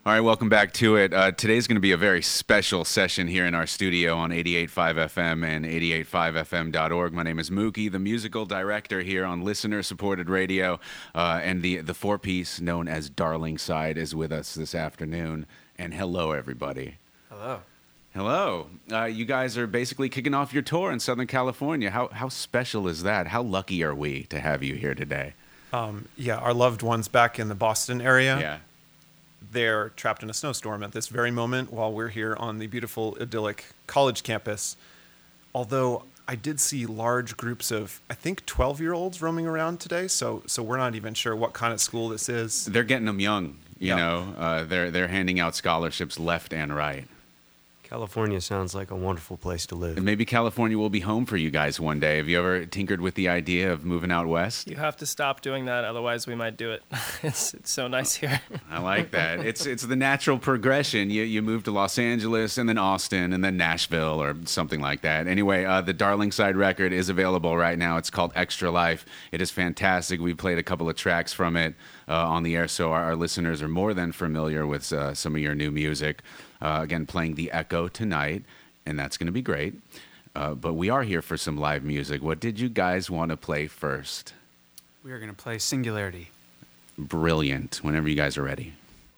All right, welcome back to it. Today's going to be a very special session here in our studio on 88.5 FM and 88.5fm.org. My name is Mookie, the musical director here on listener-supported radio, and the four-piece known as Darling Side is with us this afternoon. And hello, everybody. Hello. Hello. You guys are basically kicking off your tour in Southern California. How special is that? How lucky are we to have you here today? Our loved ones back in the Boston area. Yeah. They're trapped in a snowstorm at this very moment while we're here on the beautiful, idyllic college campus. Although I did see large groups of, I think, 12-year-olds roaming around today, so we're not even sure what kind of school this is. They're getting them young, you know. They're handing out scholarships left and right. California sounds like a wonderful place to live. And maybe California will be home for you guys one day. Have you ever tinkered with the idea of moving out west? You have to stop doing that, otherwise we might do it. It's so nice here. I like that. It's the natural progression. You move to Los Angeles and then Austin and then Nashville or something like that. Anyway, the Darling Side record is available right now. It's called Extra Life. It is fantastic. We played a couple of tracks from it on the air, so our listeners are more than familiar with some of your new music. Again, playing The Echo tonight, and that's going to be great. But we are here for some live music. What did you guys want to play first? We are going to play Singularity. Brilliant. Whenever you guys are ready.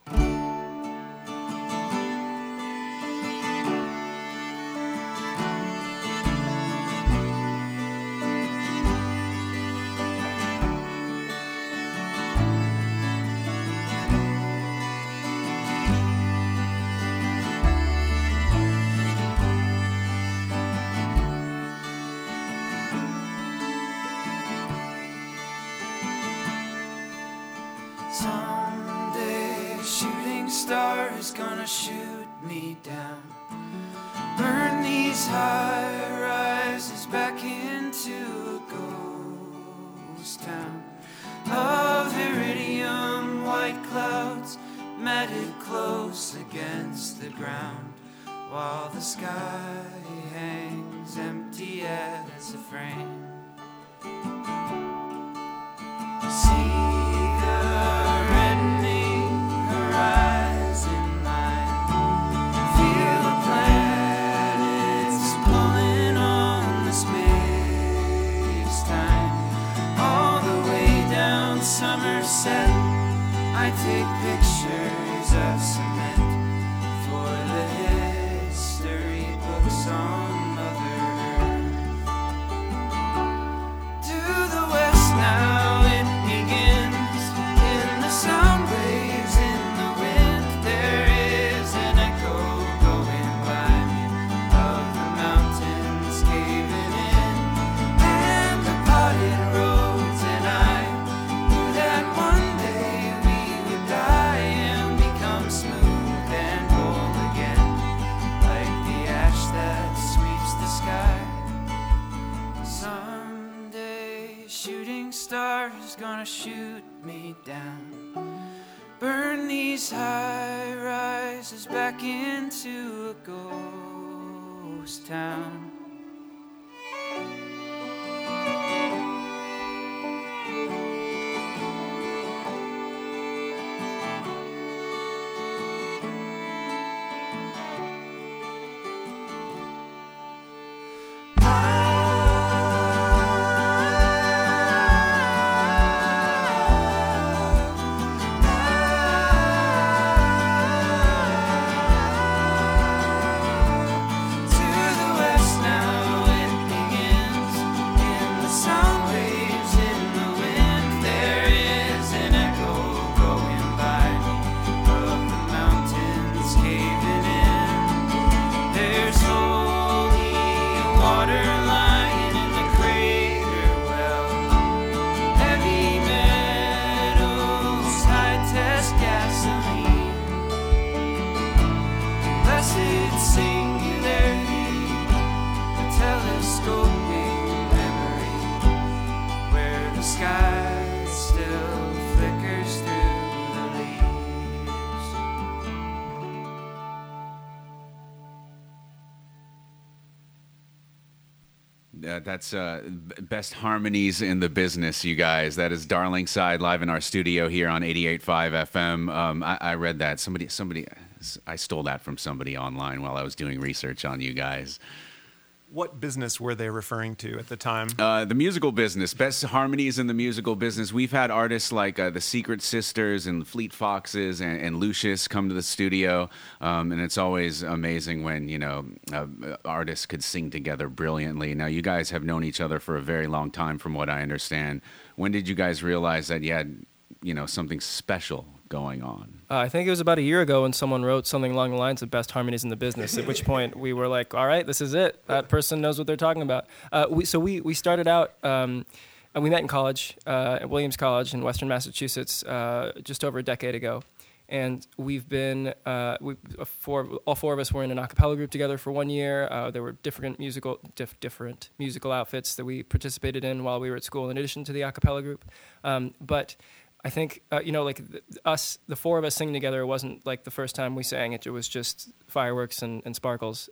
Someday, shooting star is gonna shoot me down. Burn these high rises back into a ghost town of iridium white clouds matted close against the ground, while the sky hangs empty as a frame. See the reddening horizon line. Feel the planets pulling on the space-time. All the way down Somerset, I take pictures of cement for the history books on Mother Earth. To the west now. Gonna shoot me down. Burn these high rises back into a ghost town. Now That's best harmonies in the business, you guys. That is Darling Side live in our studio here on 88.5 FM. I read that. I stole that from somebody online while I was doing research on you guys. What business were they referring to at the time? The musical business. Best harmonies in the musical business. We've had artists like the Secret Sisters and Fleet Foxes and Lucius come to the studio, and it's always amazing when, artists could sing together brilliantly. Now, you guys have known each other for a very long time, from what I understand. When did you guys realize that you had, something special going on? I think it was about a year ago when someone wrote something along the lines of best harmonies in the business, at which point we were like, all right, this is it. That person knows what they're talking about. We started out, and we met in college, at Williams College in Western Massachusetts, just over a decade ago. And we've been, all four of us were in an a cappella group together for 1 year. There were different musical outfits that we participated in while we were at school in addition to the a cappella group. But I think, the four of us singing together wasn't like the first time we sang it. It was just fireworks and sparkles.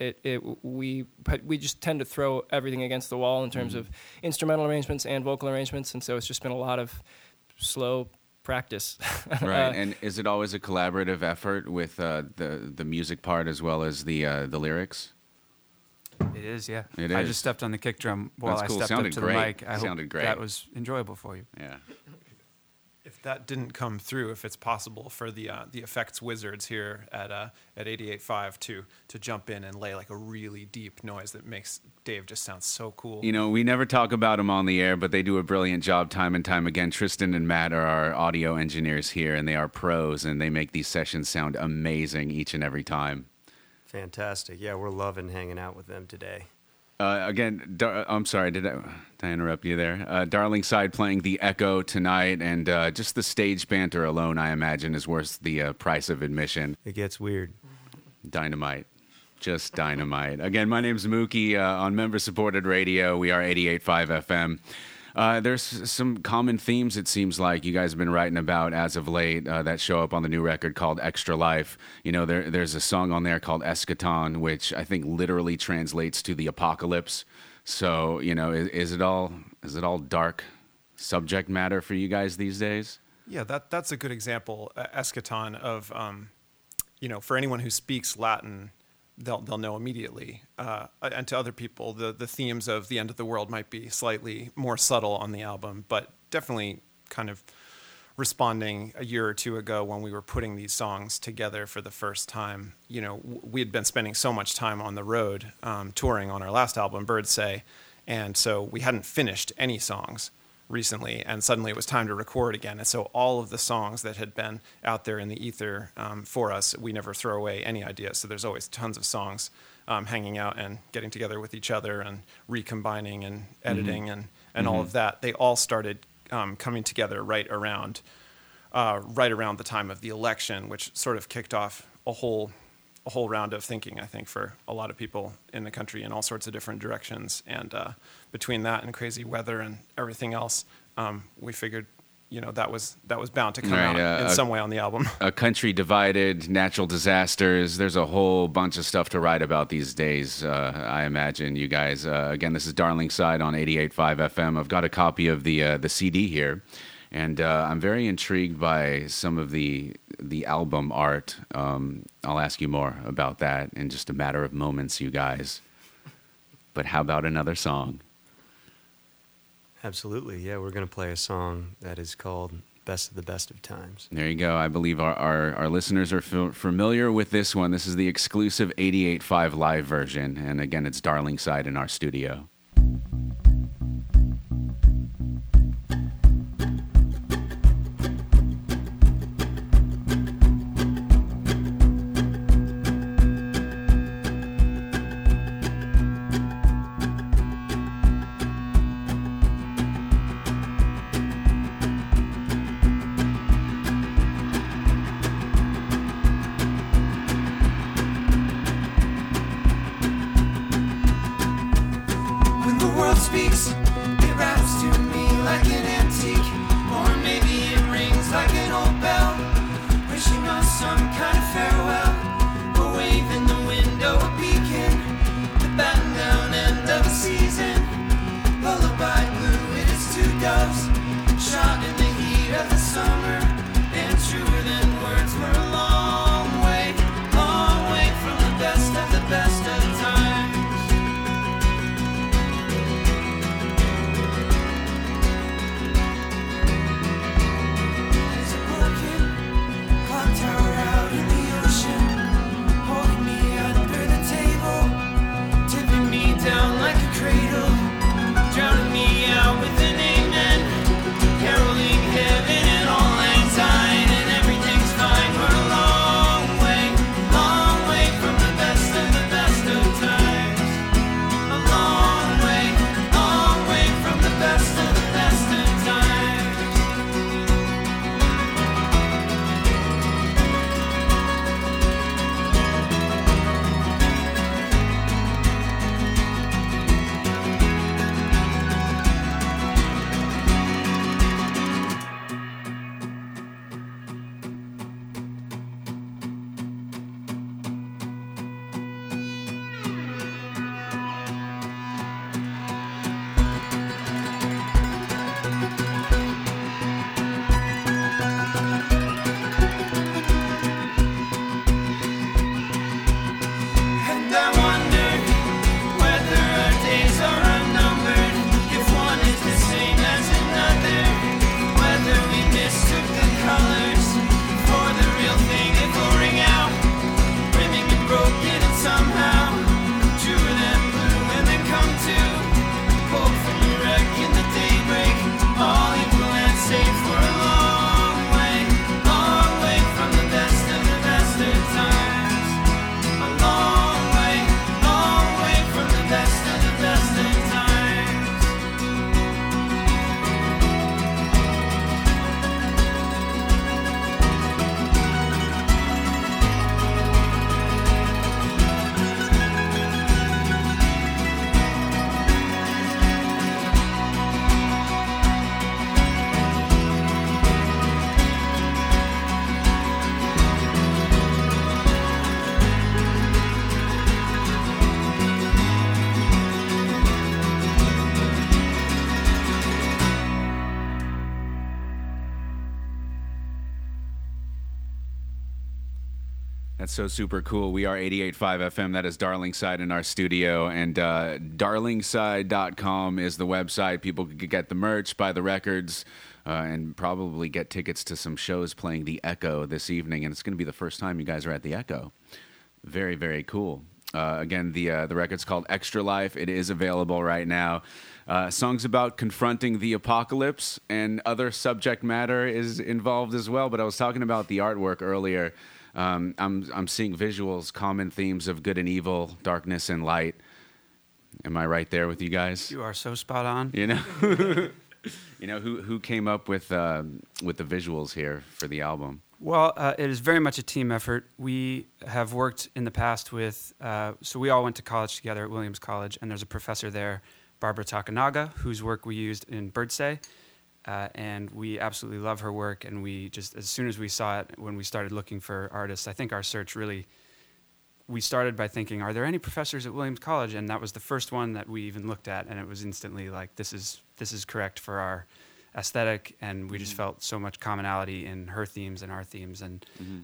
We just tend to throw everything against the wall in terms of instrumental arrangements and vocal arrangements. And so it's just been a lot of slow practice. Right. And is it always a collaborative effort with the music part as well as the lyrics? It is, yeah. It I is. just stepped on the kick drum while That's cool. I stepped Sounded up to great. the mic. I Sounded hope great. that was enjoyable for you. Yeah. If that didn't come through, if it's possible for the effects wizards here at 88.5 to jump in and lay like a really deep noise that makes Dave just sound so cool. We never talk about them on the air, but they do a brilliant job time and time again. Tristan and Matt are our audio engineers here, and they are pros, and they make these sessions sound amazing each and every time. Fantastic. Yeah, we're loving hanging out with them today. Again, I'm sorry, did I interrupt you there? Darling Side playing the Echo tonight, and just the stage banter alone, I imagine, is worth the price of admission. It gets weird. Dynamite. Just dynamite. Again, my name's Mookie on member-supported radio. We are 88.5 FM. There's some common themes, it seems like, you guys have been writing about as of late that show up on the new record called Extra Life. There's a song on there called Eschaton, which I think literally translates to the apocalypse. So, is it all dark subject matter for you guys these days? Yeah, that's a good example, Eschaton, of, for anyone who speaks Latin, they'll know immediately. And to other people, the themes of the end of the world might be slightly more subtle on the album, but definitely kind of responding a year or two ago when we were putting these songs together for the first time. We had been spending so much time on the road, touring on our last album, Birds Say, and so we hadn't finished any songs recently, and suddenly it was time to record again. And so all of the songs that had been out there in the ether for us, we never throw away any ideas. So there's always tons of songs hanging out and getting together with each other and recombining and editing and all of that. They all started coming together right around the time of the election, which sort of kicked off a whole round of thinking, I think, for a lot of people in the country in all sorts of different directions. And between that and crazy weather and everything else, we figured, that was bound to come out in some way on the album. A country divided, natural disasters. There's a whole bunch of stuff to write about these days, I imagine, you guys. Again, this is Darling Side on 88.5 FM. I've got a copy of the CD here. And I'm very intrigued by some of the album art. I'll ask you more about that in just a matter of moments, you guys. But how about another song? Absolutely, yeah. We're going to play a song that is called Best of the Best of Times. There you go. I believe our listeners are familiar with this one. This is the exclusive 88.5 live version. And again, it's Darling Side in our studio. Speaks, it raps to me like an antique, or maybe it rings like an old bell, wishing us some kind of farewell. A wave in the window, a beacon, the batten down end of a season. That's so super cool. We are 88.5 FM. That is Darlingside in our studio. And darlingside.com is the website. People could get the merch, buy the records, and probably get tickets to some shows playing the Echo this evening. And it's going to be the first time you guys are at the Echo. Very, very cool. Again, the record's called Extra Life. It is available right now. Songs about confronting the apocalypse and other subject matter is involved as well. But I was talking about the artwork earlier. I'm seeing visuals, common themes of good and evil, darkness and light. Am I right there with you guys? You are so spot on. You know, who came up with the visuals here for the album? Well, it is very much a team effort. We have worked in the past with, so we all went to college together at Williams College, and there's a professor there, Barbara Takanaga, whose work we used in Birdsay. And we absolutely love her work, and we just, as soon as we saw it, when we started looking for artists, I think our search really, we started by thinking, are there any professors at Williams College? And that was the first one that we even looked at, and it was instantly like, this is correct for our aesthetic, and we just felt so much commonality in her themes and our themes, and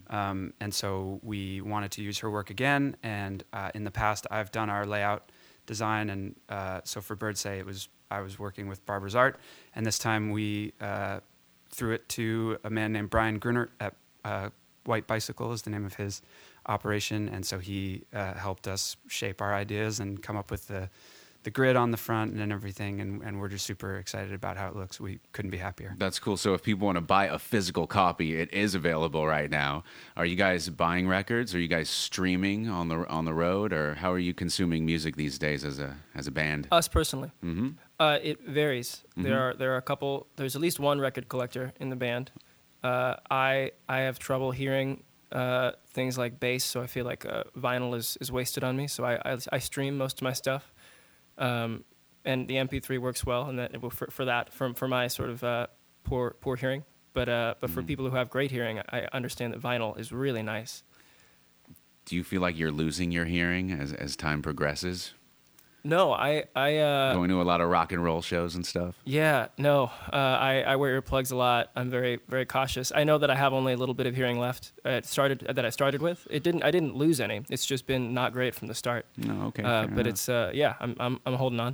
so we wanted to use her work again. And in the past, I've done our layout design, and so for Birdsay, I was working with Barbara's art, and this time we threw it to a man named Brian Grunert at White Bicycle is the name of his operation, and so he helped us shape our ideas and come up with the grid on the front and everything, and we're just super excited about how it looks. We couldn't be happier. That's cool. So if people want to buy a physical copy, it is available right now. Are you guys buying records? Are you guys streaming on the road, or how are you consuming music these days as a band? Us personally, it varies. There are a couple. There's at least one record collector in the band. I have trouble hearing things like bass, so I feel like vinyl is wasted on me. So I stream most of my stuff. And the MP3 works well, and that for my sort of poor hearing. But for people who have great hearing, I understand that vinyl is really nice. Do you feel like you're losing your hearing as time progresses? No, I going to a lot of rock and roll shows and stuff. Yeah, no, I wear earplugs a lot. I'm very, very cautious. I know that I have only a little bit of hearing left. I started with. I didn't lose any. It's just been not great from the start. No, okay. But it's I'm holding on.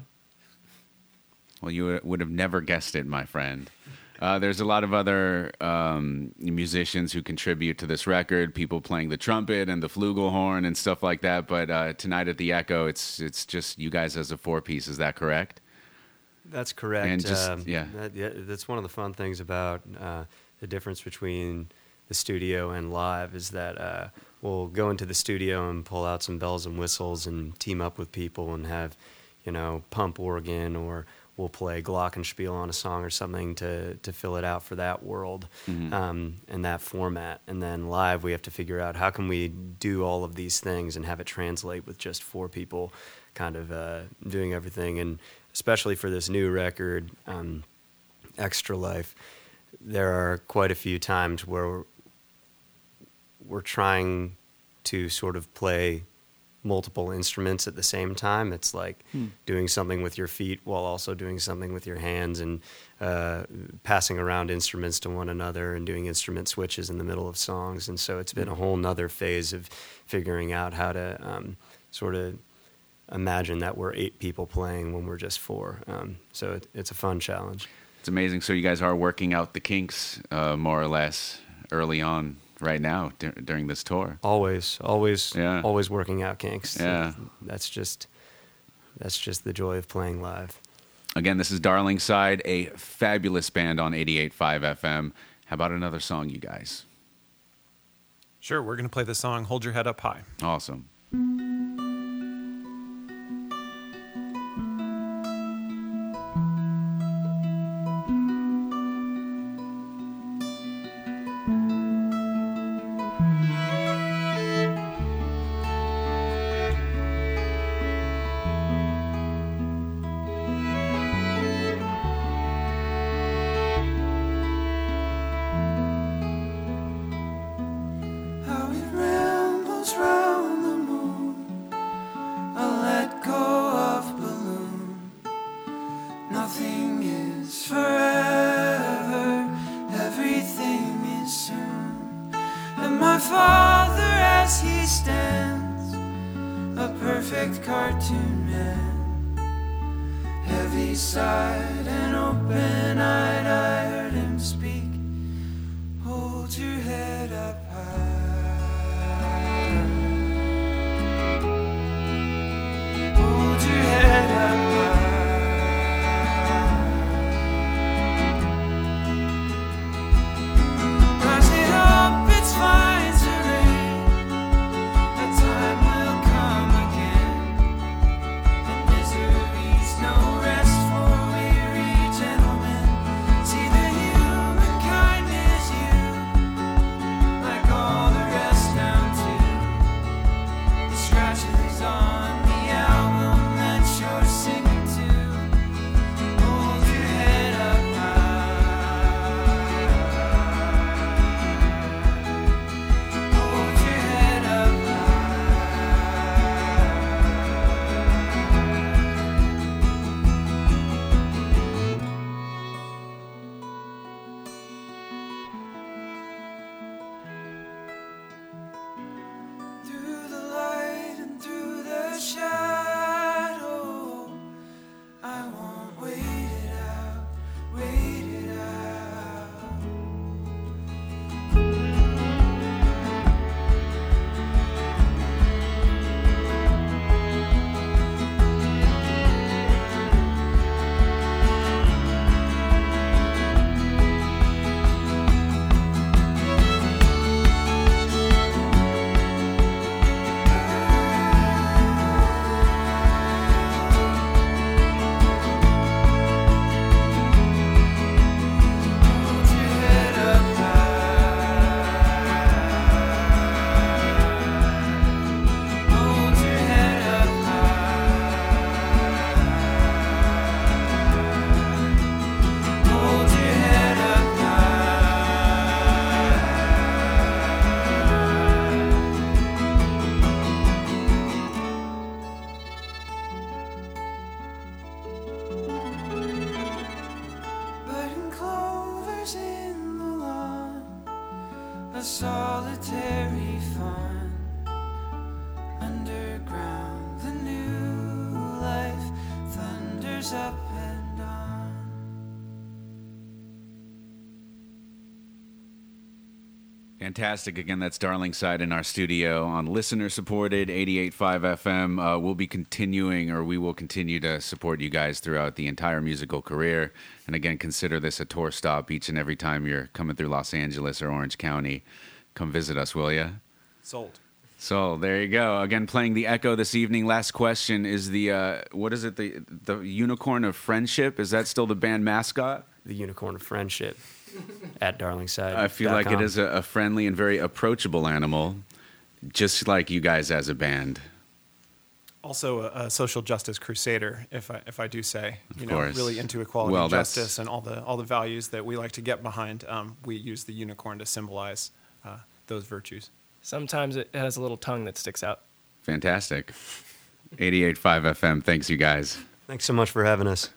Well, you would have never guessed it, my friend. There's a lot of other musicians who contribute to this record, people playing the trumpet and the flugelhorn and stuff like that. But tonight at the Echo, it's just you guys as a four-piece. Is that correct? That's correct. And just, that's one of the fun things about the difference between the studio and live is that we'll go into the studio and pull out some bells and whistles and team up with people and have, pump organ, or we'll play glockenspiel on a song or something to fill it out for that world and that format. And then live, we have to figure out how can we do all of these things and have it translate with just four people kind of doing everything. And especially for this new record, Extra Life, there are quite a few times where we're trying to sort of play multiple instruments at the same time. It's like doing something with your feet while also doing something with your hands, and passing around instruments to one another and doing instrument switches in the middle of songs. And so it's been a whole nother phase of figuring out how to sort of imagine that we're 8 people playing when we're just 4. So it's a fun challenge. It's amazing. So you guys are working out the kinks more or less early on right now during this tour. Always working out kinks. Yeah. That's just the joy of playing live. Again, this is Darlingside, a fabulous band on 88.5 FM. How about another song, you guys? Sure, we're going to play the song Hold Your Head Up High. Awesome. How it rambles round the moon. stands, a perfect cartoon man. Heavy sighed and open-eyed, I heard him speak. Hold your head up high. Hold your head up high. Rise it up, it's fine to rain. A time will come again, and misery's no rest for weary gentlemen. See the humankind is you, like all the rest down to the scratches on the album that you're singing to. Hold your head up high. Hold your head up high. Through the light and through the shadow, I won't wait it out, wait it out. Hold your head up high. Hold your head up high. Hold your head up high. Budding clovers in the lawn, a solitary fawn. Underground, the new life thunders up and on. Fantastic. Again, that's Darling Side in our studio on listener-supported 88.5 FM. We'll be continuing, or we will continue to support you guys throughout the entire musical career. And again, consider this a tour stop each and every time you're coming through Los Angeles or Orange County. Come visit us, will ya? Sold. So there you go. Again, playing the Echo this evening. Last question is the what is it? The Unicorn of Friendship? Is that still the band mascot? The Unicorn of Friendship at Darlingside. I feel like it is a friendly and very approachable animal, just like you guys as a band. Also a social justice crusader, if I do say, Of course. really into equality Well, and that's- justice and all the values that we like to get behind. We use the unicorn to symbolize those virtues. Sometimes it has a little tongue that sticks out. Fantastic. 88.5 FM. Thanks, you guys. Thanks so much for having us.